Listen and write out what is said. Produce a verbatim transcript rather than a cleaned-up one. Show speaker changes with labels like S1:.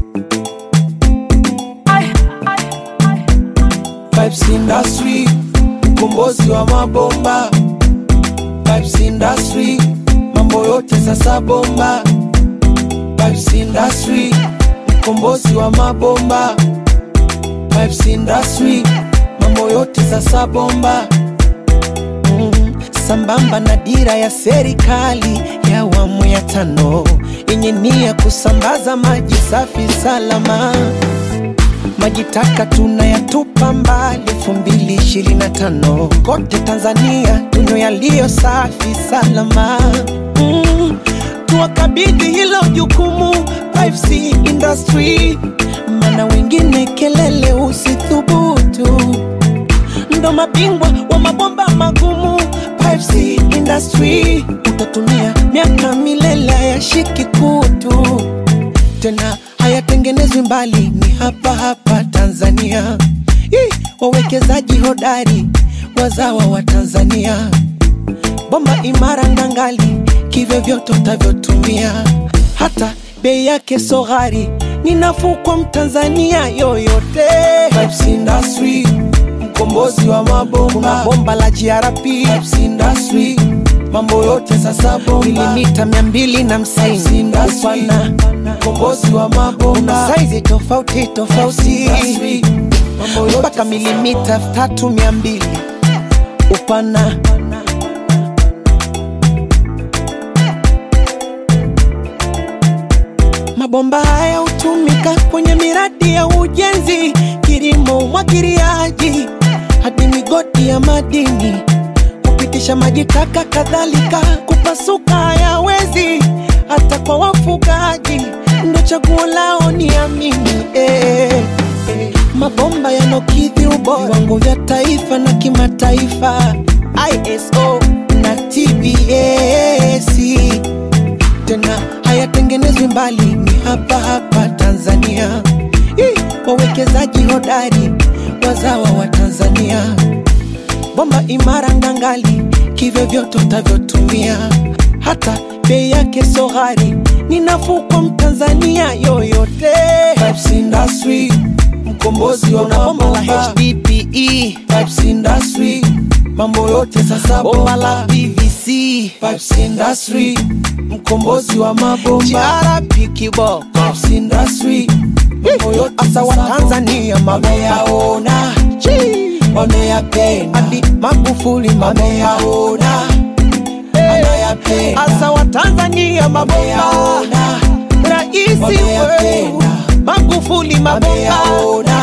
S1: Vibes Industry, mkombozi wa mabomba. Vibes Industry, mambo yote sasa bomba. Vibes Industry, mkombozi wa mabomba. Vibes Industry, mambo yote sasa bomba. mm, Sambamba na dira ya serikali ya awamu ya tano yenye nia kusambaza maji safi salama. Maji taka tunayatupa mbali elfu mbili ishirini na tano. Kote Tanzania tunywe yaliyo safi salama. mm, Tuwakabidhi hilo jukumu Vibes Industry, mana wengine kelele usithubutu. Ndo mabingwa wa mabomba magumu Vibes Industry, utatumia miaka milele ya shiki kutu. Tena hayatengenezwi mbali, ni hapa hapa Tanzania. Hii, wawekezaji hodari wazawa wa Tanzania. Bomba imara ngangali, kivyo vyote utavyotumia. Hata bei yake so ghali, ni nafuu kwa Mtanzania yoyote. Vibes Industry, mkombozi wa mabomba. Kuna bomba la G R P. Vibes Industry, mambo yote sasa bomba. Milimita mia mbili na hamsini upana, mkombozi wa mabomba. Kuna size tofauti tofauti, mpaka milimita tatu mia mbili upana. Mabomba haya hutumika kwenye miradi ya ujenzi, kilimo, umwagiliaji, hadi migodi ya madini. Kupitisha maji taka kadhalika, kupasuka hayawezi, hata kwa wafugaji ndo chaguo lao, ni amini. eh, eh. Mabomba yanokidhi ubora viwango vya taifa na kimataifa, I S O na T B S. Tena hayatengenezwi mbali, ni hapa hapa Tanzania. Hii, wawekezaji hodari wazawa wa Tanzania. Bomba imara ngangali, kivyo vyote utavyotumia. Hata bei yake so ghali, ni nafuu kwa Mtanzania yoyote. Vibes Industry, mkombozi wa mabomba. La H D P E. Vibes Industry, mambo yote sasa bomba. Bomba la P V C. Vibes Industry, mkombozi wa mabomba. G R P kibo. Vibes Industry, mambo yote asa wa Tanzania wameyaona, wameyapenda. Hadi Magufuli wameyaona, asa wa Tanzania mabomba. Raisi wetu Magufuli mabomba.